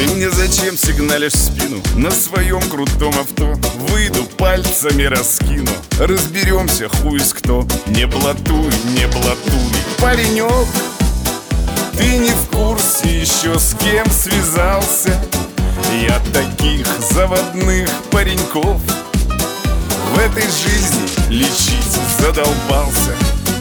мне зачем сигналишь в спину? На своем крутом авто выйду, пальцами раскину. Разберемся, хуй с кто. Не блатуй, не блатуй, паренек. Ты не в курсе еще, с кем связался. Я таких заводных пареньков в этой жизни лечить задолбался.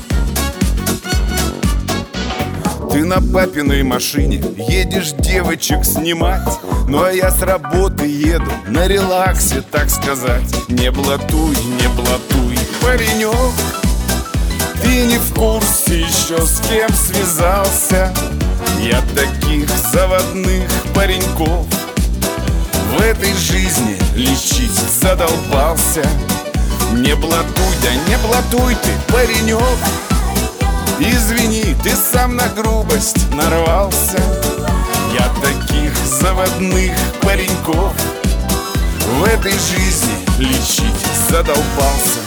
Ты на папиной машине едешь девочек снимать. Ну а я с работы еду на релаксе, так сказать. Не блатуй, не блатуй, паренек. Ты не в курсе еще, с кем связался. Я таких заводных пареньков в этой жизни лечить задолбался. Не блатуй, да не блатуй ты, паренек. Извини, ты сам на грубость нарвался. Я таких заводных пареньков в этой жизни лечить задолбался.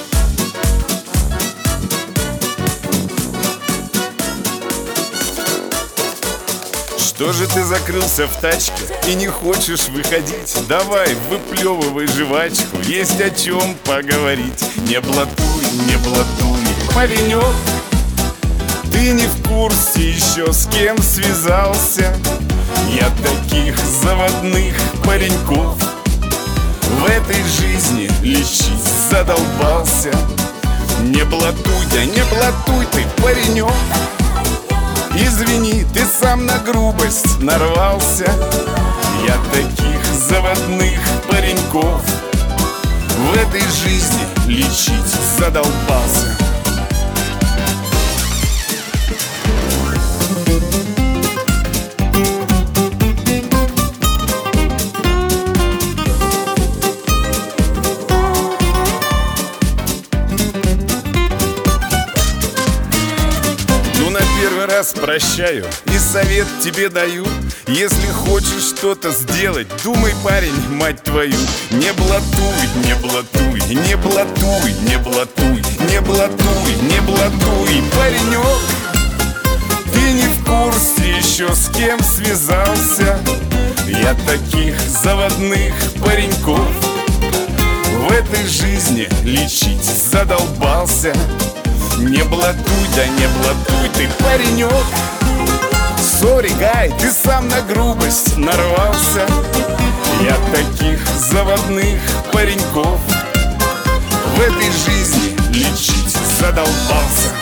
Что же ты закрылся в тачке и не хочешь выходить? Давай, выплевывай жвачку, есть о чем поговорить. Не блатуй, не блатуй, паренек. Ты не в курсе еще, с кем связался. Я таких заводных пареньков в этой жизни лечить задолбался. Не блатуй, да не блатуй ты, паренек. Извини, ты сам на грубость нарвался. Я таких заводных пареньков в этой жизни лечить задолбался. Первый раз прощаю и совет тебе даю. Если хочешь что-то сделать, думай, парень, мать твою. Не блатуй, не блатуй, не блатуй, не блатуй, не блатуй, не блатуй, паренек. Ты не в курсе еще, с кем связался. Я таких заводных пареньков в этой жизни лечить задолбался. Не блатуй, да не блатуй ты, паренек. Сори, гай, ты сам на грубость нарвался. Я таких заводных пареньков в этой жизни лечить задолбался.